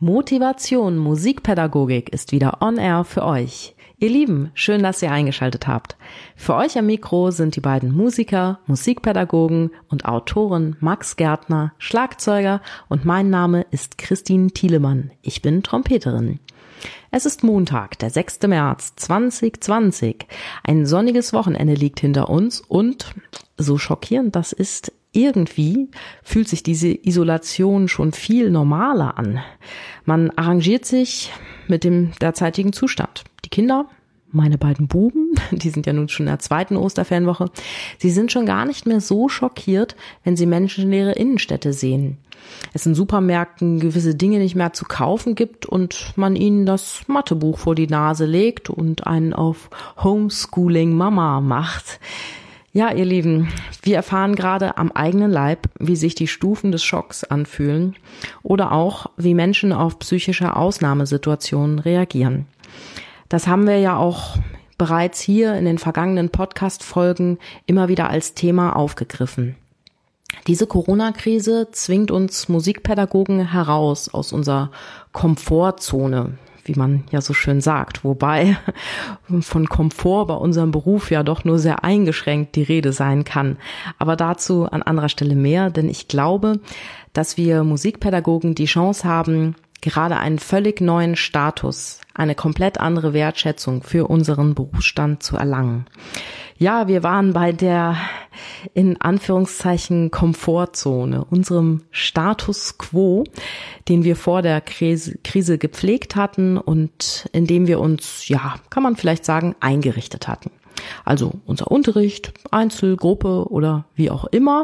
Motivation Musikpädagogik ist wieder on air für euch. Ihr Lieben, schön, dass ihr eingeschaltet habt. Für euch am Mikro sind die beiden Musiker, Musikpädagogen und Autoren Max Gärtner, Schlagzeuger und mein Name ist Christine Thielemann. Ich bin Trompeterin. Es ist Montag, der 6. März 2020. Ein sonniges Wochenende liegt hinter uns und, so schockierend das ist, irgendwie fühlt sich diese Isolation schon viel normaler an. Man arrangiert sich mit dem derzeitigen Zustand. Die Kinder, meine beiden Buben, die sind ja nun schon in der zweiten Osterferienwoche, sie sind schon gar nicht mehr so schockiert, wenn sie menschenleere Innenstädte sehen. Es in Supermärkten gewisse Dinge nicht mehr zu kaufen gibt und man ihnen das Mathebuch vor die Nase legt und einen auf Homeschooling Mama macht. Ja, ihr Lieben, wir erfahren gerade am eigenen Leib, wie sich die Stufen des Schocks anfühlen oder auch, wie Menschen auf psychische Ausnahmesituationen reagieren. Das haben wir ja auch bereits hier in den vergangenen Podcast-Folgen immer wieder als Thema aufgegriffen. Diese Corona-Krise zwingt uns Musikpädagogen heraus aus unserer Komfortzone, wie man ja so schön sagt, wobei von Komfort bei unserem Beruf ja doch nur sehr eingeschränkt die Rede sein kann. Aber dazu an anderer Stelle mehr, denn ich glaube, dass wir Musikpädagogen die Chance haben, gerade einen völlig neuen Status, eine komplett andere Wertschätzung für unseren Berufsstand zu erlangen. Ja, wir waren bei der, in Anführungszeichen, Komfortzone, unserem Status quo, den wir vor der Krise gepflegt hatten und in dem wir uns, ja, kann man vielleicht sagen, eingerichtet hatten. Also unser Unterricht, Einzel-, Gruppe oder wie auch immer.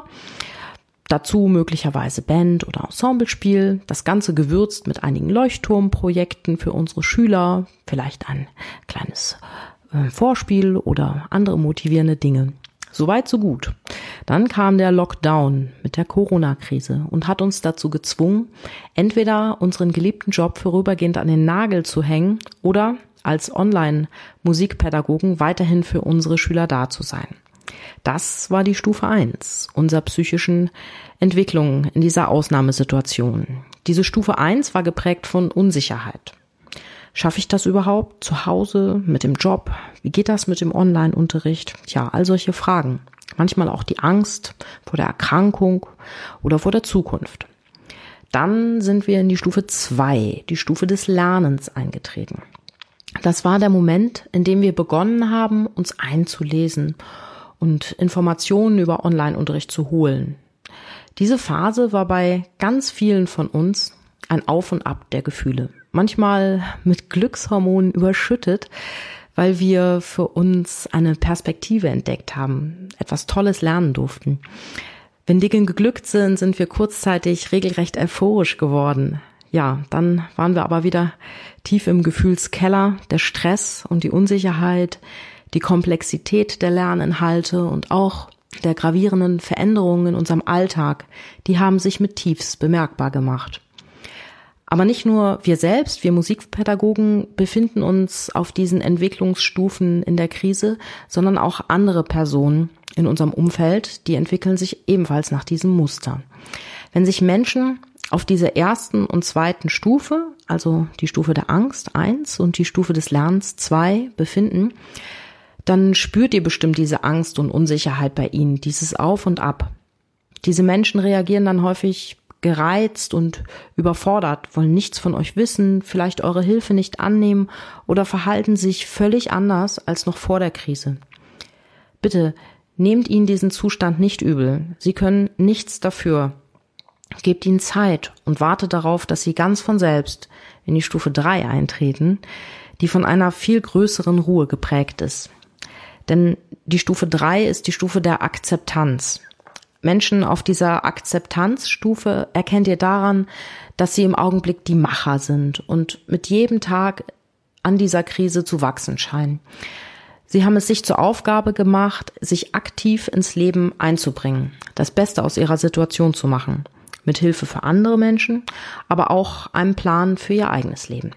Dazu möglicherweise Band- oder Ensemblespiel, das Ganze gewürzt mit einigen Leuchtturmprojekten für unsere Schüler, vielleicht ein kleines Vorspiel oder andere motivierende Dinge. Soweit, so gut. Dann kam der Lockdown mit der Corona-Krise und hat uns dazu gezwungen, entweder unseren geliebten Job vorübergehend an den Nagel zu hängen oder als Online-Musikpädagogen weiterhin für unsere Schüler da zu sein. Das war die Stufe 1 unserer psychischen Entwicklung in dieser Ausnahmesituation. Diese Stufe 1 war geprägt von Unsicherheit. Schaffe ich das überhaupt zu Hause mit dem Job? Wie geht das mit dem Online-Unterricht? Tja, all solche Fragen. Manchmal auch die Angst vor der Erkrankung oder vor der Zukunft. Dann sind wir in die Stufe 2, die Stufe des Lernens eingetreten. Das war der Moment, in dem wir begonnen haben, uns einzulesen und Informationen über Online-Unterricht zu holen. Diese Phase war bei ganz vielen von uns ein Auf und Ab der Gefühle. Manchmal mit Glückshormonen überschüttet, weil wir für uns eine Perspektive entdeckt haben, etwas Tolles lernen durften. Wenn Dinge geglückt sind, sind wir kurzzeitig regelrecht euphorisch geworden. Ja, dann waren wir aber wieder tief im Gefühlskeller, der Stress und die Unsicherheit, die Komplexität der Lerninhalte und auch der gravierenden Veränderungen in unserem Alltag, die haben sich mit Tiefs bemerkbar gemacht. Aber nicht nur wir selbst, wir Musikpädagogen befinden uns auf diesen Entwicklungsstufen in der Krise, sondern auch andere Personen in unserem Umfeld, die entwickeln sich ebenfalls nach diesem Muster. Wenn sich Menschen auf dieser ersten und zweiten Stufe, also die Stufe der Angst 1 und die Stufe des Lernens 2 befinden, dann spürt ihr bestimmt diese Angst und Unsicherheit bei ihnen, dieses Auf und Ab. Diese Menschen reagieren dann häufig gereizt und überfordert, wollen nichts von euch wissen, vielleicht eure Hilfe nicht annehmen oder verhalten sich völlig anders als noch vor der Krise. Bitte nehmt ihnen diesen Zustand nicht übel. Sie können nichts dafür. Gebt ihnen Zeit und wartet darauf, dass sie ganz von selbst in die Stufe 3 eintreten, die von einer viel größeren Ruhe geprägt ist. Denn die Stufe 3 ist die Stufe der Akzeptanz. Menschen auf dieser Akzeptanzstufe erkennt ihr daran, dass sie im Augenblick die Macher sind und mit jedem Tag an dieser Krise zu wachsen scheinen. Sie haben es sich zur Aufgabe gemacht, sich aktiv ins Leben einzubringen, das Beste aus ihrer Situation zu machen, mit Hilfe für andere Menschen, aber auch einem Plan für ihr eigenes Leben.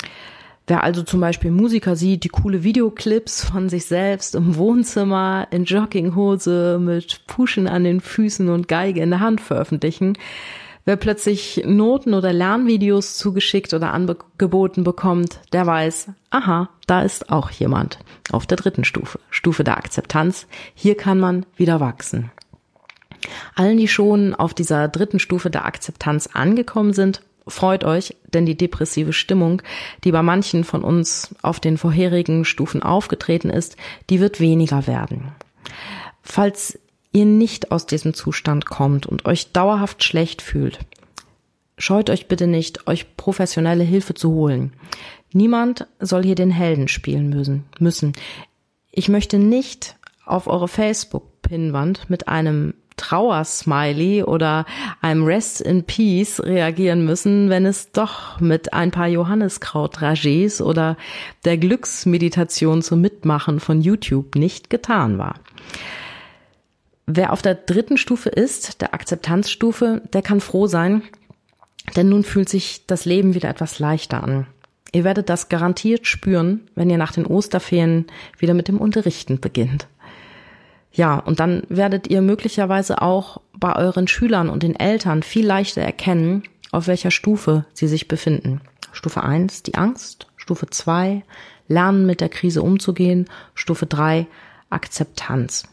Wer also zum Beispiel Musiker sieht, die coole Videoclips von sich selbst im Wohnzimmer in Jogginghose mit Puschen an den Füßen und Geige in der Hand veröffentlichen, Wer plötzlich Noten oder Lernvideos zugeschickt oder angeboten bekommt, der weiß, aha, da ist auch jemand auf der 3. Stufe, Stufe der Akzeptanz. Hier kann man wieder wachsen. Allen, die schon auf dieser 3. Stufe der Akzeptanz angekommen sind, freut euch, denn die depressive Stimmung, die bei manchen von uns auf den vorherigen Stufen aufgetreten ist, die wird weniger werden. Falls ihr nicht aus diesem Zustand kommt und euch dauerhaft schlecht fühlt, scheut euch bitte nicht, euch professionelle Hilfe zu holen. Niemand soll hier den Helden spielen müssen. Ich möchte nicht auf eure Facebook-Pinnwand mit einem Trauersmiley oder einem Rest in Peace reagieren müssen, wenn es doch mit ein paar Johanniskraut-Ragés oder der Glücksmeditation zum Mitmachen von YouTube nicht getan war. Wer auf der 3. Stufe ist, der Akzeptanzstufe, der kann froh sein, denn nun fühlt sich das Leben wieder etwas leichter an. Ihr werdet das garantiert spüren, wenn ihr nach den Osterferien wieder mit dem Unterrichten beginnt. Ja, und dann werdet ihr möglicherweise auch bei euren Schülern und den Eltern viel leichter erkennen, auf welcher Stufe sie sich befinden. Stufe 1, die Angst. Stufe 2, Lernen mit der Krise umzugehen. Stufe 3, Akzeptanz.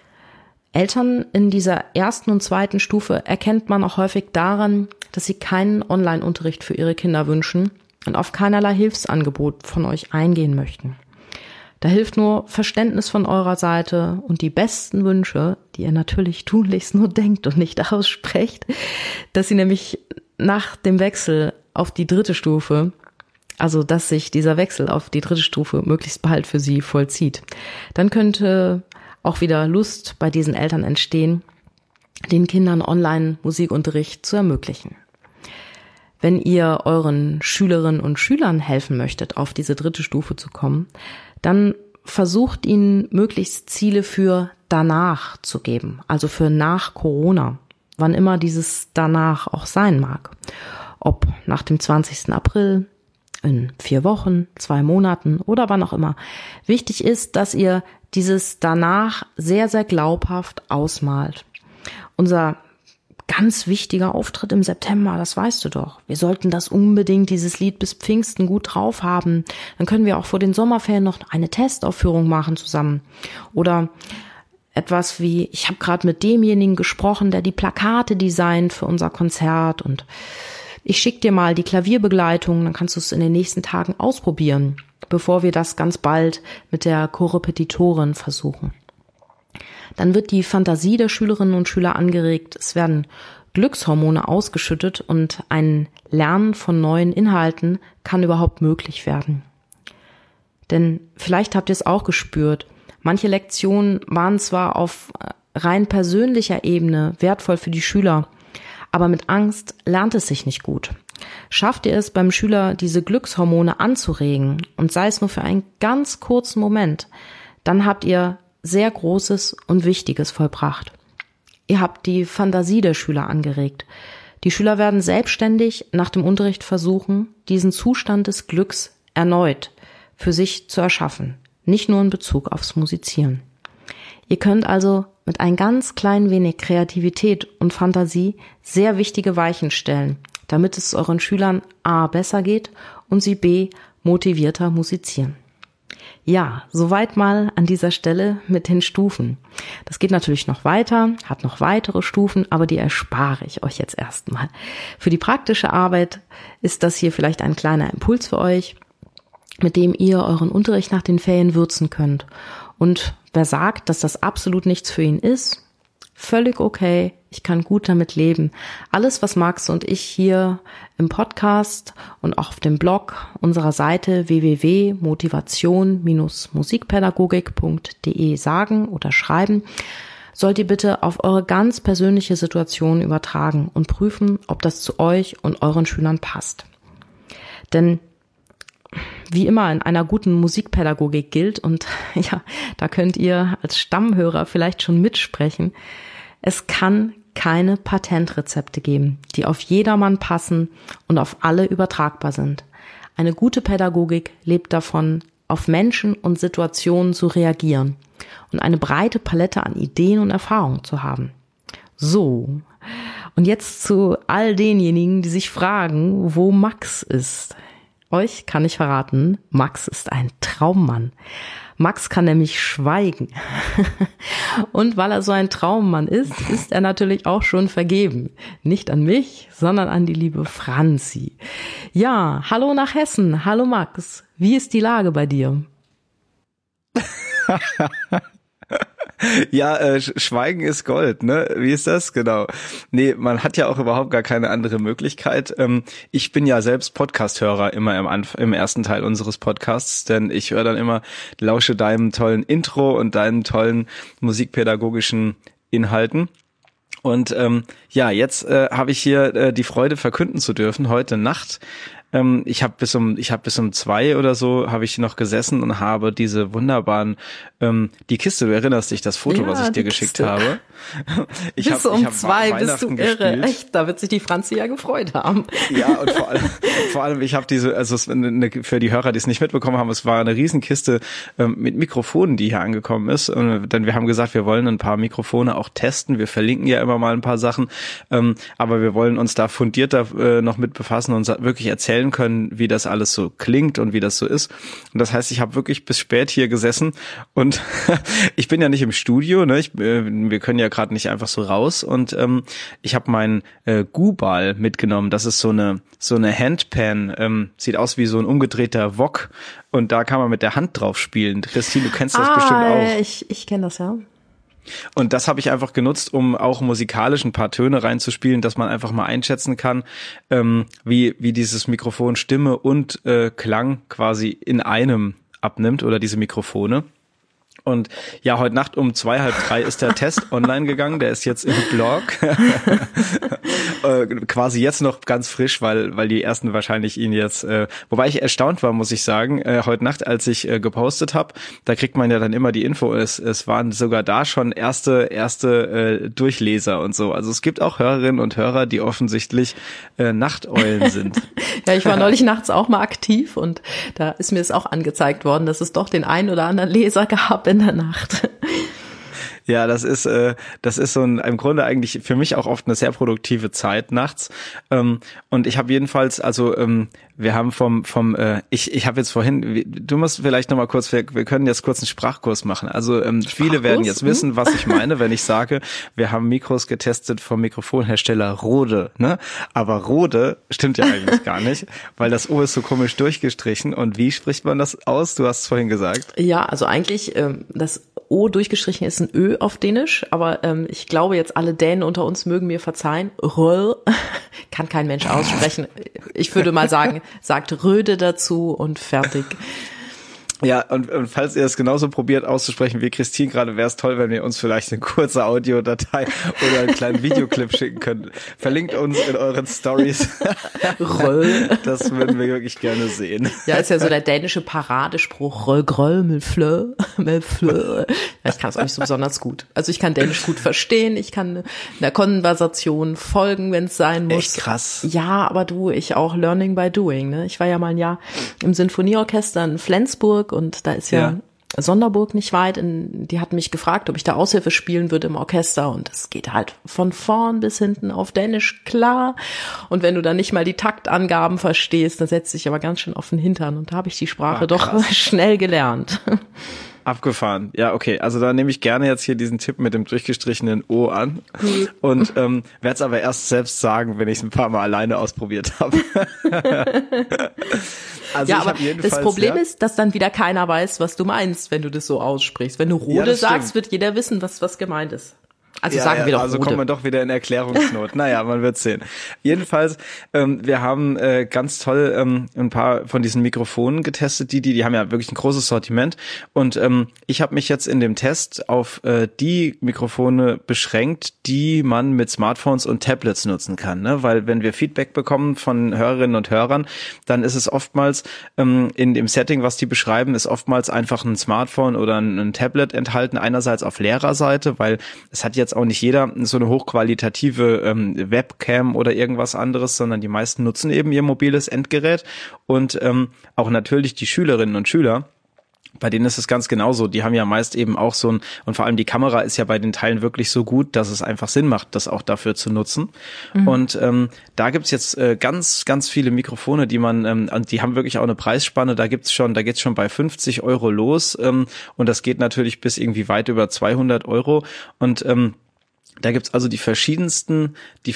Eltern in dieser 1. und 2. Stufe erkennt man auch häufig daran, dass sie keinen Online-Unterricht für ihre Kinder wünschen und auf keinerlei Hilfsangebot von euch eingehen möchten. Da hilft nur Verständnis von eurer Seite und die besten Wünsche, die ihr natürlich tunlichst nur denkt und nicht aussprecht, dass sie nämlich nach dem Wechsel auf die 3. Stufe, also dass sich dieser Wechsel auf die 3. Stufe möglichst bald für sie vollzieht. Dann könnte auch wieder Lust bei diesen Eltern entstehen, den Kindern Online-Musikunterricht zu ermöglichen. Wenn ihr euren Schülerinnen und Schülern helfen möchtet, auf diese 3. Stufe zu kommen, dann versucht ihnen möglichst Ziele für danach zu geben, also für nach Corona, wann immer dieses danach auch sein mag. Ob nach dem 20. April, in 4 Wochen, 2 Monaten oder wann auch immer. Wichtig ist, dass ihr dieses danach sehr, sehr glaubhaft ausmalt. Unser ganz wichtiger Auftritt im September, das weißt du doch. Wir sollten das unbedingt, dieses Lied bis Pfingsten gut drauf haben. Dann können wir auch vor den Sommerferien noch eine Testaufführung machen zusammen. Oder etwas wie, ich habe gerade mit demjenigen gesprochen, der die Plakate designt für unser Konzert und ich schicke dir mal die Klavierbegleitung, dann kannst du es in den nächsten Tagen ausprobieren, bevor wir das ganz bald mit der Korrepetitorin versuchen. Dann wird die Fantasie der Schülerinnen und Schüler angeregt, es werden Glückshormone ausgeschüttet und ein Lernen von neuen Inhalten kann überhaupt möglich werden. Denn vielleicht habt ihr es auch gespürt, manche Lektionen waren zwar auf rein persönlicher Ebene wertvoll für die Schüler, aber mit Angst lernt es sich nicht gut. Schafft ihr es beim Schüler, diese Glückshormone anzuregen und sei es nur für einen ganz kurzen Moment, dann habt ihr sehr Großes und Wichtiges vollbracht. Ihr habt die Fantasie der Schüler angeregt. Die Schüler werden selbstständig nach dem Unterricht versuchen, diesen Zustand des Glücks erneut für sich zu erschaffen, nicht nur in Bezug aufs Musizieren. Ihr könnt also mit ein ganz klein wenig Kreativität und Fantasie sehr wichtige Weichen stellen, damit es euren Schülern A besser geht und sie B motivierter musizieren. Ja, soweit mal an dieser Stelle mit den Stufen. Das geht natürlich noch weiter, hat noch weitere Stufen, aber die erspare ich euch jetzt erstmal. Für die praktische Arbeit ist das hier vielleicht ein kleiner Impuls für euch, mit dem ihr euren Unterricht nach den Ferien würzen könnt. Und wer sagt, dass das absolut nichts für ihn ist, völlig okay, ich kann gut damit leben. Alles, was Max und ich hier im Podcast und auch auf dem Blog unserer Seite www.motivation-musikpädagogik.de sagen oder schreiben, sollt ihr bitte auf eure ganz persönliche Situation übertragen und prüfen, ob das zu euch und euren Schülern passt. Denn wie immer in einer guten Musikpädagogik gilt, und ja, da könnt ihr als Stammhörer vielleicht schon mitsprechen, es kann keine Patentrezepte geben, die auf jedermann passen und auf alle übertragbar sind. Eine gute Pädagogik lebt davon, auf Menschen und Situationen zu reagieren und eine breite Palette an Ideen und Erfahrungen zu haben. So, Und jetzt zu all denjenigen, die sich fragen, wo Max ist. Euch kann ich verraten, Max ist ein Traummann. Max kann nämlich schweigen. Und weil er so ein Traummann ist er natürlich auch schon vergeben. Nicht an mich, sondern an die liebe Franzi. Ja, hallo nach Hessen. Hallo Max. Wie ist die Lage bei dir? Ja, Schweigen ist Gold, ne? Wie ist das? Genau. Nee, man hat ja auch überhaupt gar keine andere Möglichkeit. Ich bin ja selbst Podcast-Hörer immer im ersten Teil unseres Podcasts, denn ich höre dann immer, lausche deinem tollen Intro und deinen tollen musikpädagogischen Inhalten. Und ja, jetzt habe ich hier die Freude verkünden zu dürfen, heute Nacht. Ich habe bis um 2 oder so habe ich noch gesessen und habe diese wunderbaren die Kiste, du erinnerst dich, das Foto, was ich dir geschickt habe. Bis um 2 bist du irre. Echt, da wird sich die Franzi ja gefreut haben. Ja, und vor allem ich habe für die Hörer, die es nicht mitbekommen haben, es war eine Riesenkiste mit Mikrofonen, die hier angekommen ist. Denn wir haben gesagt, wir wollen ein paar Mikrofone auch testen. Wir verlinken ja immer mal ein paar Sachen, aber wir wollen uns da fundierter noch mit befassen und wirklich erzählen können, wie das alles so klingt und wie das so ist. Und das heißt, ich habe wirklich bis spät hier gesessen und ich bin ja nicht im Studio, ne? Wir können ja gerade nicht einfach so raus und ich habe meinen Gu-Ball mitgenommen. Das ist so eine Handpan, sieht aus wie so ein umgedrehter Wok und da kann man mit der Hand drauf spielen. Christine, du kennst das bestimmt auch. Ich kenne das, ja. Und das habe ich einfach genutzt, um auch musikalisch ein paar Töne reinzuspielen, dass man einfach mal einschätzen kann, wie dieses Mikrofon Stimme und Klang quasi in einem abnimmt oder diese Mikrofone. Und ja, heute Nacht um 2:30 ist der Test online gegangen, der ist jetzt im Blog. Quasi jetzt noch ganz frisch, weil die ersten wahrscheinlich ihn jetzt, wobei ich erstaunt war, muss ich sagen, heute Nacht, als ich gepostet habe, da kriegt man ja dann immer die Info, es waren sogar da schon erste Durchleser und so. Also es gibt auch Hörerinnen und Hörer, die offensichtlich Nachteulen sind. Ja, ich war neulich nachts auch mal aktiv und da ist mir es auch angezeigt worden, dass es doch den einen oder anderen Leser gab in der Nacht. Ja, das ist so im Grunde eigentlich für mich auch oft eine sehr produktive Zeit nachts. Und ich habe jedenfalls, wir haben ich habe jetzt vorhin, du musst vielleicht noch mal kurz, wir können jetzt kurz einen Sprachkurs machen. Also viele werden jetzt wissen, was ich meine, wenn ich sage, wir haben Mikros getestet vom Mikrofonhersteller Rode, ne? Aber Rode stimmt ja eigentlich gar nicht, weil das O ist so komisch durchgestrichen. Und wie spricht man das aus? Du hast es vorhin gesagt. Ja, also eigentlich das O durchgestrichen ist ein Ö auf Dänisch, aber ich glaube jetzt alle Dänen unter uns mögen mir verzeihen. Röll kann kein Mensch aussprechen. Ich würde mal sagen, sagt Röde dazu und fertig. Ja, und falls ihr es genauso probiert auszusprechen wie Christine gerade, wäre es toll, wenn ihr uns vielleicht eine kurze Audiodatei oder einen kleinen Videoclip schicken könnt. Verlinkt uns in euren Stories. Röll. Das würden wir wirklich gerne sehen. Ja, ist ja so der dänische Paradespruch. Röll, gröll, mit flö, mit flö. Ich kann es auch nicht so besonders gut. Also ich kann Dänisch gut verstehen. Ich kann einer Konversation folgen, wenn es sein muss. Echt krass. Ja, aber ich auch Learning by Doing. Ne? Ich war ja mal ein Jahr im Sinfonieorchester in Flensburg und da ist ja Sonderburg nicht weit. Die hatten mich gefragt, ob ich da Aushilfe spielen würde im Orchester und das geht halt von vorn bis hinten auf Dänisch klar. Und wenn du dann nicht mal die Taktangaben verstehst, dann setzt dich aber ganz schön auf den Hintern und da habe ich die Sprache doch schnell gelernt. Abgefahren. Ja, okay. Also da nehme ich gerne jetzt hier diesen Tipp mit dem durchgestrichenen O an und werde es aber erst selbst sagen, wenn ich es ein paar Mal alleine ausprobiert habe. Also ja, aber das Problem ist, dass dann wieder keiner weiß, was du meinst, wenn du das so aussprichst. Wenn du Rode sagst, wird jeder wissen, was gemeint ist. Also sagen wir doch also Rode. Kommt man doch wieder in Erklärungsnot. Naja, man wird sehen. Jedenfalls, wir haben ganz toll ein paar von diesen Mikrofonen getestet. Die haben ja wirklich ein großes Sortiment. Und ich habe mich jetzt in dem Test auf die Mikrofone beschränkt, die man mit Smartphones und Tablets nutzen kann. Ne? Weil wenn wir Feedback bekommen von Hörerinnen und Hörern, dann ist es oftmals in dem Setting, was die beschreiben, ist oftmals einfach ein Smartphone oder ein Tablet enthalten. Einerseits auf Lehrerseite, weil es hat jetzt auch nicht jeder so eine hochqualitative Webcam oder irgendwas anderes, sondern die meisten nutzen eben ihr mobiles Endgerät und auch natürlich die Schülerinnen und Schüler, Bei denen ist es ganz genauso. Die haben ja meist eben auch so und vor allem die Kamera ist ja bei den Teilen wirklich so gut, dass es einfach Sinn macht, das auch dafür zu nutzen. Und da gibt's jetzt ganz, ganz viele Mikrofone, die man, die haben wirklich auch eine Preisspanne. Da geht's schon bei 50 Euro los. Und das geht natürlich bis irgendwie weit über 200 Euro. Und da gibt's also die verschiedensten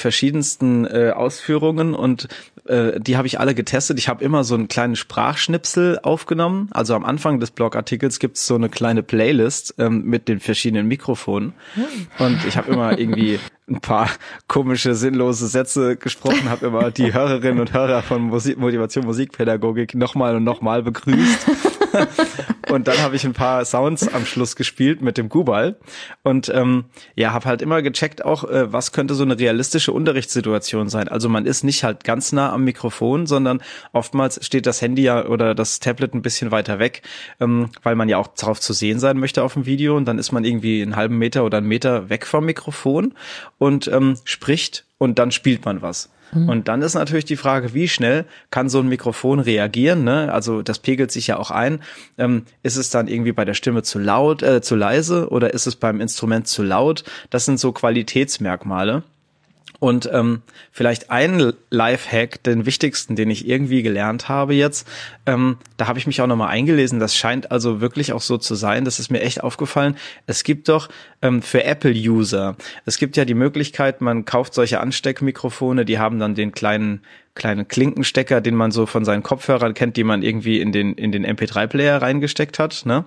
Ausführungen und die habe ich alle getestet. Ich habe immer so einen kleinen Sprachschnipsel aufgenommen. Also am Anfang des Blogartikels gibt's so eine kleine Playlist mit den verschiedenen Mikrofonen. Und ich habe immer irgendwie ein paar komische, sinnlose Sätze gesprochen, habe immer die Hörerinnen und Hörer von Motivation Musikpädagogik nochmal und nochmal begrüßt. Und dann habe ich ein paar Sounds am Schluss gespielt mit dem Gubal und habe halt immer gecheckt auch, was könnte so eine realistische Unterrichtssituation sein. Also man ist nicht halt ganz nah am Mikrofon, sondern oftmals steht das Handy ja oder das Tablet ein bisschen weiter weg, weil man ja auch darauf zu sehen sein möchte auf dem Video und dann ist man irgendwie einen halben Meter oder einen Meter weg vom Mikrofon und spricht und dann spielt man was. Und dann ist natürlich die Frage, wie schnell kann so ein Mikrofon reagieren, ne? Also das pegelt sich ja auch ein. Ist es dann irgendwie bei der Stimme zu laut, zu leise oder ist es beim Instrument zu laut? Das sind so Qualitätsmerkmale. Und vielleicht ein Lifehack, den wichtigsten, den ich irgendwie gelernt habe jetzt, da habe ich mich auch nochmal eingelesen, das scheint also wirklich auch so zu sein, das ist mir echt aufgefallen, es gibt doch für Apple-User, es gibt ja die Möglichkeit, man kauft solche Ansteckmikrofone, die haben dann den kleinen Klinkenstecker, den man so von seinen Kopfhörern kennt, die man irgendwie in den MP3-Player reingesteckt hat, ne?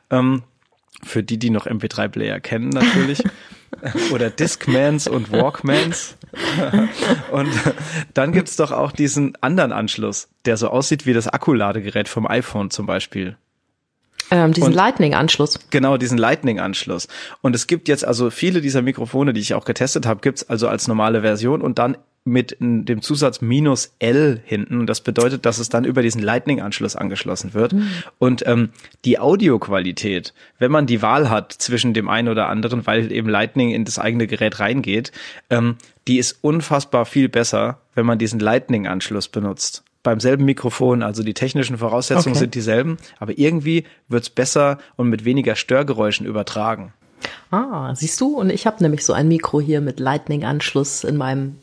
Für die noch MP3-Player kennen natürlich. Oder Discmans und Walkmans. Und dann gibt's doch auch diesen anderen Anschluss, der so aussieht wie das Akkuladegerät vom iPhone zum Beispiel. Diesen Lightning-Anschluss. Genau, diesen Lightning-Anschluss. Und es gibt jetzt also viele dieser Mikrofone, die ich auch getestet habe, gibt's also als normale Version und dann mit dem Zusatz -L hinten. Das bedeutet, dass es dann über diesen Lightning-Anschluss angeschlossen wird. Und die Audioqualität, wenn man die Wahl hat zwischen dem einen oder anderen, weil eben Lightning in das eigene Gerät reingeht, die ist unfassbar viel besser, wenn man diesen Lightning-Anschluss benutzt. Beim selben Mikrofon, also die technischen Voraussetzungen sind dieselben, aber irgendwie wird's besser und mit weniger Störgeräuschen übertragen. Ah, siehst du? Und ich habe nämlich so ein Mikro hier mit Lightning-Anschluss in meinem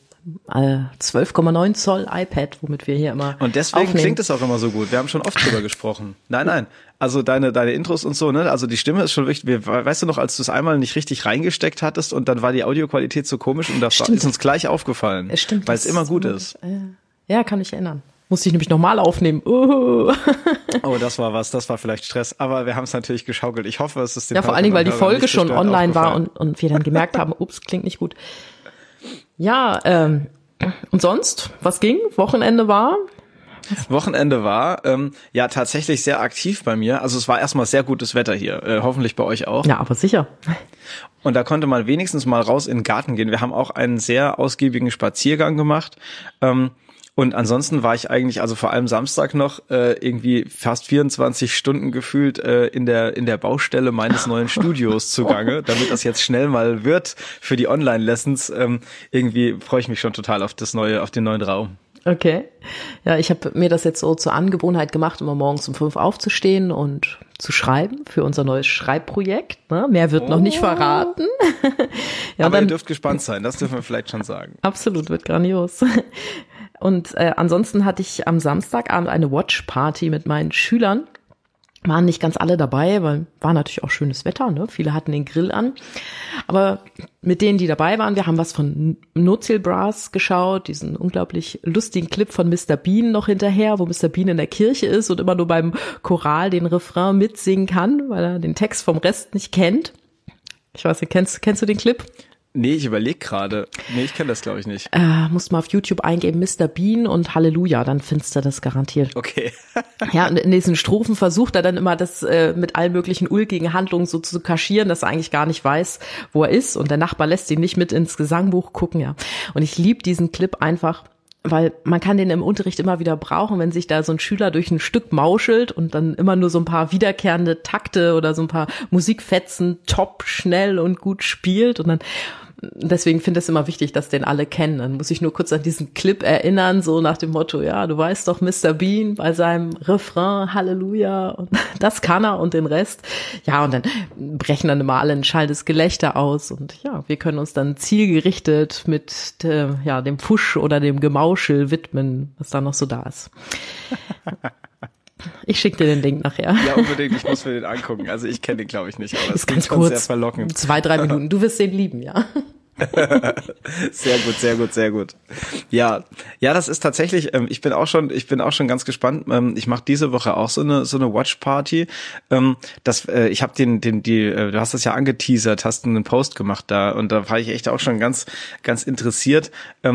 12,9 Zoll iPad, womit wir hier immer und deswegen aufnehmen. Klingt es auch immer so gut. Wir haben schon oft drüber gesprochen. Nein. Also deine Intros und so, ne? Also die Stimme ist schon wichtig. Weißt du noch, als du es einmal nicht richtig reingesteckt hattest und dann war die Audioqualität so komisch und das ist uns gleich aufgefallen. Es stimmt. Weil es immer gut ist. Ja, kann ich erinnern. Musste ich nämlich nochmal aufnehmen. Oh, das war vielleicht Stress. Aber wir haben es natürlich geschaukelt. Ich hoffe, es ist den vor allen Dingen, weil die Folge schon online war und wir dann gemerkt haben, ups, klingt nicht gut. Ja, und sonst? Was ging? Wochenende war ja tatsächlich sehr aktiv bei mir. Also es war erstmal sehr gutes Wetter hier. Hoffentlich bei euch auch. Ja, aber sicher. Und da konnte man wenigstens mal raus in den Garten gehen. Wir haben auch einen sehr ausgiebigen Spaziergang gemacht. Und ansonsten war ich eigentlich, also vor allem Samstag noch, irgendwie fast 24 Stunden gefühlt in der Baustelle meines neuen Studios zugange, damit das jetzt schnell mal wird für die Online-Lessons. Irgendwie freue ich mich schon total auf den neuen Raum. Okay. Ja, ich habe mir das jetzt so zur Angewohnheit gemacht, immer morgens um 5 aufzustehen und zu schreiben für unser neues Schreibprojekt. Ne? Mehr wird noch nicht verraten. Ja, aber ihr dürft gespannt sein, das dürfen wir vielleicht schon sagen. Absolut, wird grandios. Und ansonsten hatte ich am Samstagabend eine Watch-Party mit meinen Schülern. Waren nicht ganz alle dabei, weil war natürlich auch schönes Wetter, ne? Viele hatten den Grill an. Aber mit denen, die dabei waren, wir haben was von No-Chill Brass geschaut, diesen unglaublich lustigen Clip von Mr. Bean noch hinterher, wo Mr. Bean in der Kirche ist und immer nur beim Choral den Refrain mitsingen kann, weil er den Text vom Rest nicht kennt. Ich weiß nicht, kennst du den Clip? Nee, ich überlege gerade. Nee, ich kenne das, glaube ich, nicht. Musst mal auf YouTube eingeben, Mr. Bean und Halleluja, dann findest du das garantiert. Okay. Ja, und in diesen Strophen versucht er dann immer, das mit allen möglichen ulkigen Handlungen so zu kaschieren, dass er eigentlich gar nicht weiß, wo er ist. Und der Nachbar lässt ihn nicht mit ins Gesangbuch gucken, ja. Und ich liebe diesen Clip einfach, weil man kann den im Unterricht immer wieder brauchen, wenn sich da so ein Schüler durch ein Stück mauschelt und dann immer nur so ein paar wiederkehrende Takte oder so ein paar Musikfetzen top, schnell und gut spielt und dann deswegen finde ich es immer wichtig, dass den alle kennen. Dann muss ich nur kurz an diesen Clip erinnern, so nach dem Motto, ja, du weißt doch, Mr. Bean bei seinem Refrain, Halleluja, und das kann er und den Rest. Ja, und dann brechen dann immer alle ein schallendes Gelächter aus und ja, wir können uns dann zielgerichtet mit dem Pfusch oder dem Gemauschel widmen, was da noch so da ist. Ich schicke dir den Link nachher. Ja, unbedingt, ich muss mir den angucken. Also ich kenne den, glaube ich, nicht, aber es ist ganz kurz, sehr verlockend. 2-3 Minuten, du wirst den lieben, ja. Sehr gut, sehr gut, sehr gut. Ja, das ist tatsächlich, ich bin auch schon ganz gespannt. Ich mache diese Woche auch so eine Watch Party. Ich habe du hast das ja angeteasert, hast einen Post gemacht da und da war ich echt auch schon ganz, ganz interessiert.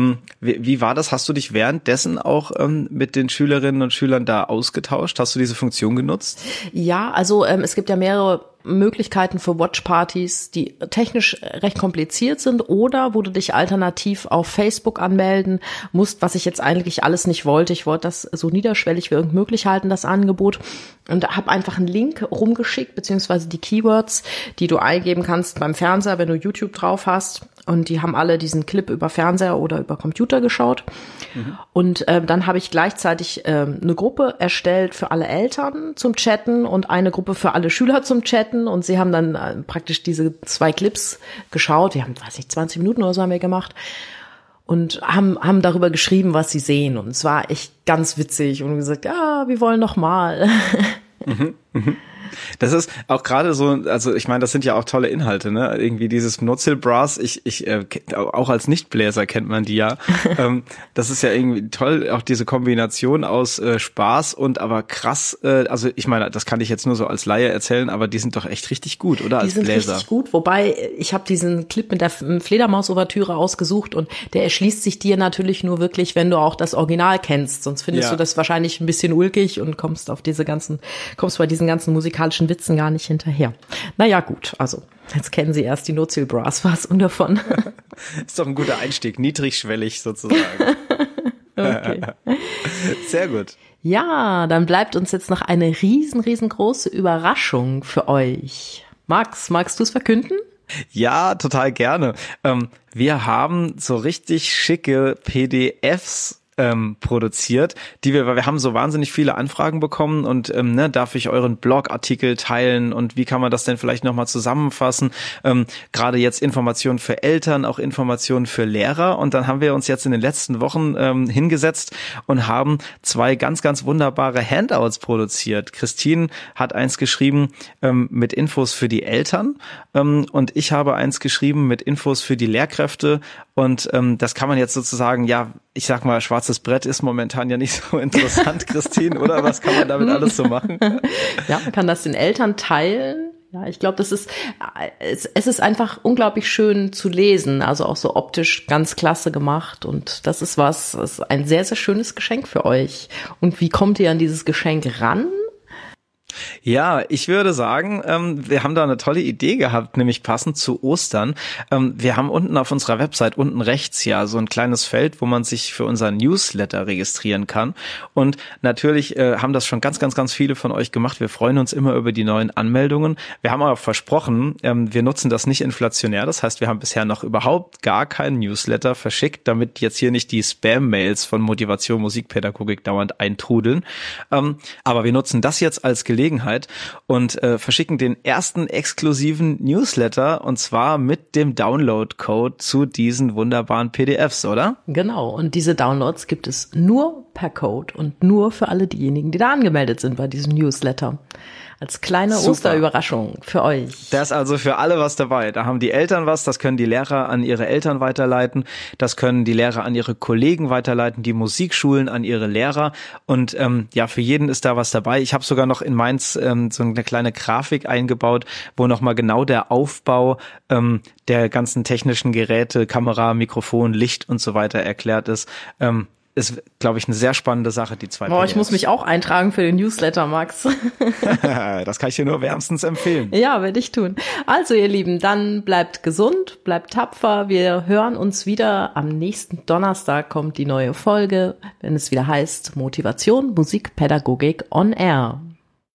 Wie war das? Hast du dich währenddessen auch mit den Schülerinnen und Schülern da ausgetauscht? Hast du diese Funktion genutzt? Ja, also es gibt ja mehrere Möglichkeiten für Watchpartys, die technisch recht kompliziert sind oder wo du dich alternativ auf Facebook anmelden musst, was ich jetzt eigentlich alles nicht wollte. Ich wollte das so niederschwellig wie irgend möglich halten, das Angebot, und habe einfach einen Link rumgeschickt, beziehungsweise die Keywords, die du eingeben kannst beim Fernseher, wenn du YouTube drauf hast. Und die haben alle diesen Clip über Fernseher oder über Computer geschaut. Mhm. Und dann habe ich gleichzeitig eine Gruppe erstellt für alle Eltern zum Chatten und eine Gruppe für alle Schüler zum Chatten. Und sie haben dann praktisch diese 2 Clips geschaut. Wir haben, 20 Minuten oder so haben wir gemacht. Und haben darüber geschrieben, was sie sehen. Und es war echt ganz witzig. Und gesagt, ja, wir wollen noch mal. Mhm, mhm. Das ist auch gerade so, also ich meine, das sind ja auch tolle Inhalte, ne? Irgendwie dieses Notzill-Brass, auch als Nichtbläser kennt man die ja. Das ist ja irgendwie toll, auch diese Kombination aus Spaß und aber krass, also ich meine, das kann ich jetzt nur so als Laie erzählen, aber die sind doch echt richtig gut, oder? Als Bläser. Die sind richtig gut, wobei ich habe diesen Clip mit der Fledermaus-Ouvertüre ausgesucht und der erschließt sich dir natürlich nur wirklich, wenn du auch das Original kennst, sonst findest du das wahrscheinlich ein bisschen ulkig und kommst bei diesen ganzen musikalischen Witzen gar nicht hinterher. Naja, gut, also jetzt kennen Sie erst die Notzill Brass, was und davon. Ist doch ein guter Einstieg, niedrigschwellig sozusagen. Okay. Sehr gut. Ja, dann bleibt uns jetzt noch eine riesengroße Überraschung für euch. Max, magst du es verkünden? Ja, total gerne. Wir haben so richtig schicke PDFs produziert, weil wir haben so wahnsinnig viele Anfragen bekommen und darf ich euren Blogartikel teilen und wie kann man das denn vielleicht nochmal zusammenfassen? Gerade jetzt Informationen für Eltern, auch Informationen für Lehrer, und dann haben wir uns jetzt in den letzten Wochen hingesetzt und haben 2 ganz, ganz wunderbare Handouts produziert. Christine hat eins geschrieben mit Infos für die Eltern und ich habe eins geschrieben mit Infos für die Lehrkräfte, und das kann man jetzt sozusagen, ja, ich sag mal, schwarzes Brett ist momentan ja nicht so interessant, Christine, oder? Was kann man damit alles so machen? Ja, man kann das den Eltern teilen. Ja, ich glaube, es ist einfach unglaublich schön zu lesen, also auch so optisch ganz klasse gemacht, und das ist ein sehr, sehr schönes Geschenk für euch. Und wie kommt ihr an dieses Geschenk ran? Ja, ich würde sagen, wir haben da eine tolle Idee gehabt, nämlich passend zu Ostern. Wir haben unten auf unserer Website, unten rechts ja so ein kleines Feld, wo man sich für unseren Newsletter registrieren kann. Und natürlich haben das schon ganz, ganz, ganz viele von euch gemacht. Wir freuen uns immer über die neuen Anmeldungen. Wir haben aber versprochen, wir nutzen das nicht inflationär. Das heißt, wir haben bisher noch überhaupt gar keinen Newsletter verschickt, damit jetzt hier nicht die Spam-Mails von Motivation Musikpädagogik dauernd eintrudeln. Aber wir nutzen das jetzt als Gelegenheit und verschicken den ersten exklusiven Newsletter, und zwar mit dem Download-Code zu diesen wunderbaren PDFs, oder? Genau, und diese Downloads gibt es nur per Code und nur für alle diejenigen, die da angemeldet sind bei diesem Newsletter. Als kleine Super. Osterüberraschung für euch. Da ist also für alle was dabei. Da haben die Eltern was, das können die Lehrer an ihre Eltern weiterleiten, das können die Lehrer an ihre Kollegen weiterleiten, die Musikschulen an ihre Lehrer, und für jeden ist da was dabei. Ich habe sogar noch in Mainz so eine kleine Grafik eingebaut, wo nochmal genau der Aufbau der ganzen technischen Geräte, Kamera, Mikrofon, Licht und so weiter erklärt ist. Ist, glaube ich, eine sehr spannende Sache, die 2 PDFs. Ich muss mich auch eintragen für den Newsletter, Max. Das kann ich dir nur wärmstens empfehlen. Ja, werde ich tun. Also, ihr Lieben, dann bleibt gesund, bleibt tapfer. Wir hören uns wieder. Am nächsten Donnerstag kommt die neue Folge, wenn es wieder heißt Motivation, Musikpädagogik on Air.